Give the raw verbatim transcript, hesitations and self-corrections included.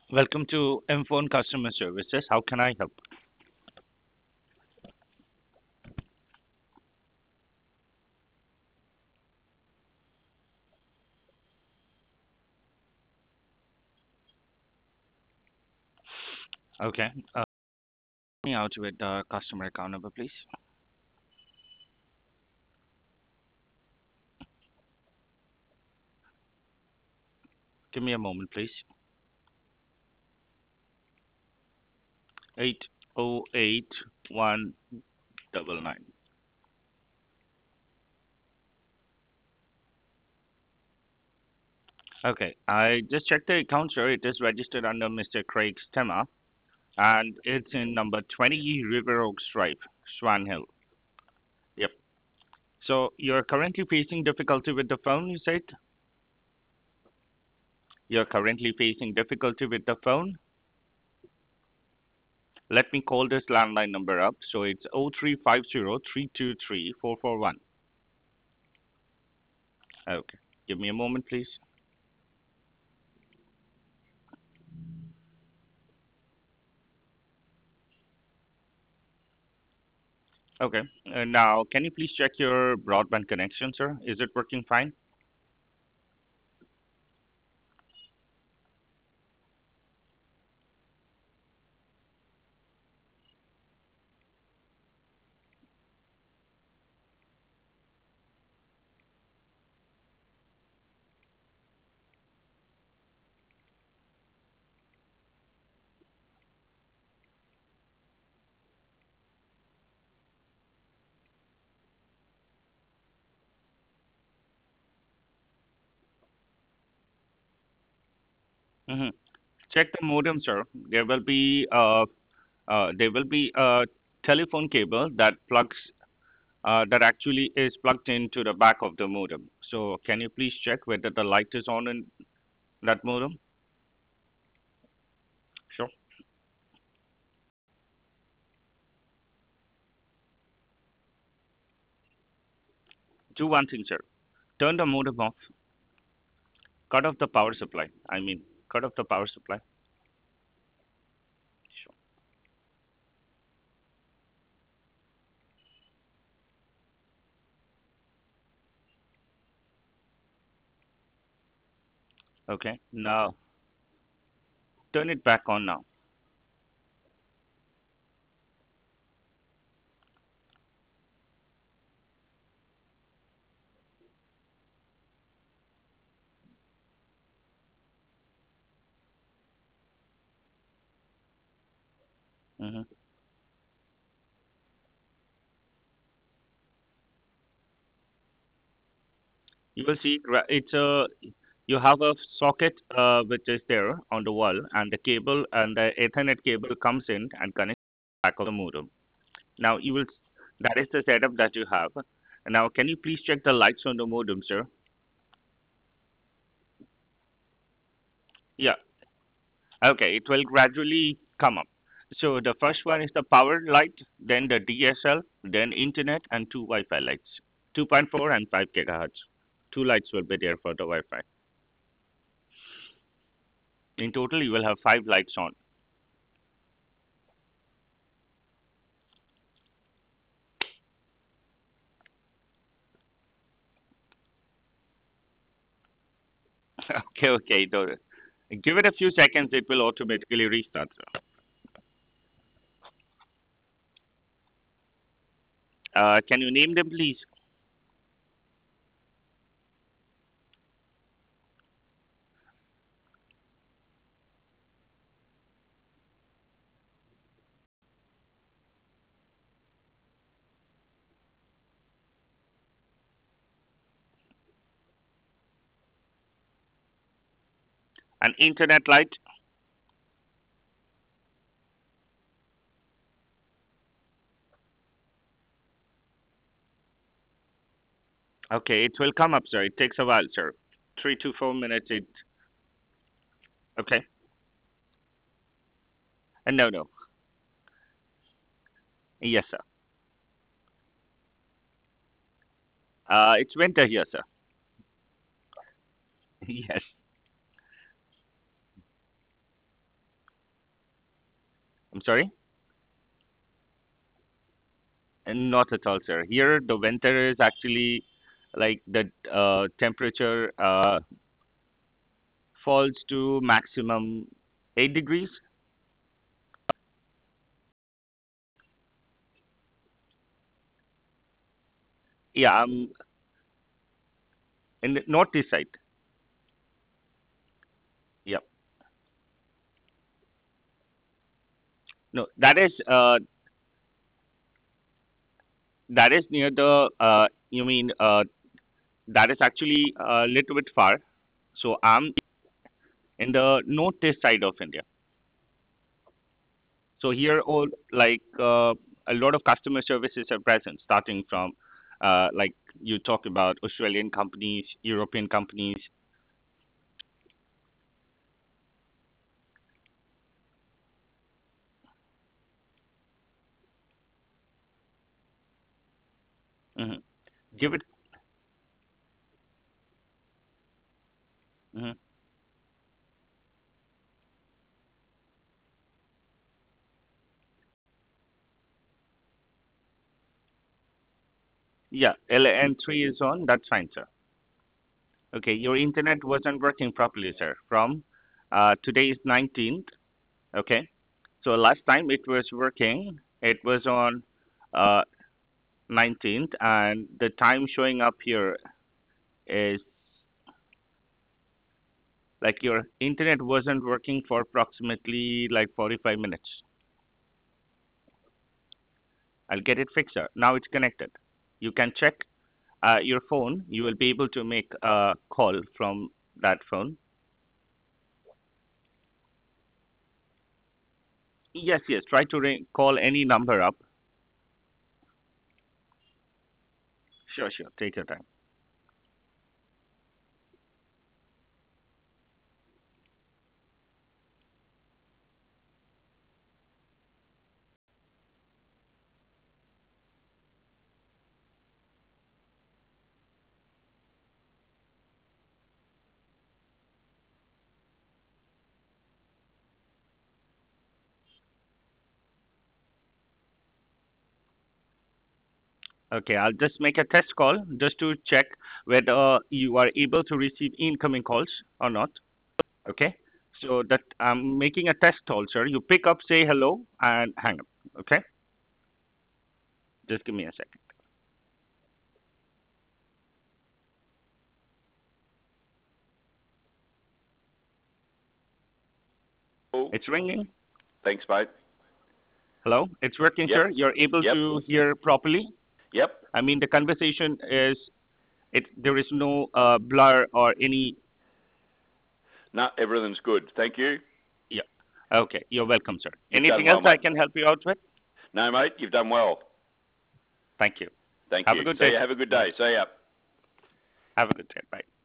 Welcome to M Phone Customer Services. How can I help? Okay. Uh, me out with the customer account number, please. Give me a moment, please. Eight oh eight one double nine. Okay. I just checked the account, sir. It is registered under Mister Craig Stemmer, and it's in number twenty River Oaks Drive, Swan Hill. Yep. So you're currently facing difficulty with the phone, you said? You're currently facing difficulty with the phone? Let me call this landline number up. So it's oh three five zero three two three four four one. Okay. Give me a moment, please. Okay. Uh, now, can you please check your broadband connection, sir? Is it working fine? Mm-hmm. Check the modem, sir. There will be uh, uh, there will be a telephone cable that plugs uh, that actually is plugged into the back of the modem. So, can you please check whether the light is on in that modem? Sure. Do one thing, sir. Turn the modem off. Cut off the power supply. I mean, cut off the power supply. Sure. Okay. Now, turn it back on now. Hmm. You will see gra- it's a you have a socket uh, which is there on the wall, and the cable and the Ethernet cable comes in and connects back of the modem. Now you will that is the setup that you have. Now can you please check the lights on the modem, sir? Yeah. Okay, it will gradually come up. So the first one is the power light, then the D S L, then internet, and two Wi-Fi lights, two point four and five gigahertz. Two lights will be there for the Wi-Fi. In total, you will have five lights on. Okay, okay. So give it a few seconds, it will automatically restart. Uh, can you name them, please? An internet light. Okay, it will come up, sir. It takes a while, sir. Three to four minutes. It okay. Uh, no, no. Yes, sir. Uh, it's winter here, sir. Yes. I'm sorry? And not at all, sir. Here, the winter is actually like the uh, temperature uh, falls to maximum eight degrees. Yeah, I'm in the northeast side. Yep. No, that is uh, that is near the. Uh, you mean uh, that is actually a little bit far. So I'm in the northeast side of India. So here, all like uh, a lot of customer services are present, starting from uh, like you talk about Australian companies, European companies. Hmm. Give it. Hmm. Yeah, L N three is on. That's fine, sir. Okay, your internet wasn't working properly, sir. From uh, today is nineteenth. Okay, so last time it was working, it was on uh, nineteenth, and the time showing up here is like your internet wasn't working for approximately like forty-five minutes. I'll get it fixed, sir. Now it's connected. You can check uh, your phone. You will be able to make a call from that phone. Yes, yes. Try to ring, call any number up. Sure, sure. Take your time. Okay, I'll just make a test call just to check whether you are able to receive incoming calls or not. Okay, so that I'm making a test call, sir. You pick up, say hello, and hang up. Okay, just give me a second. Oh, It's ringing. thanks, mate. Hello, it's working, Yep, sir. You're able yep, to hear properly. yep. I mean, the conversation is it. There is no uh, blur or any. No, everything's good. Thank you. Yeah. Okay, you're welcome, sir. You've done Anything well, else I mate. can help you out with? No, mate, you've done well. Thank you. Thank Have a you. good See day. you. Have a good Bye. day. See ya. Have a good day. Bye.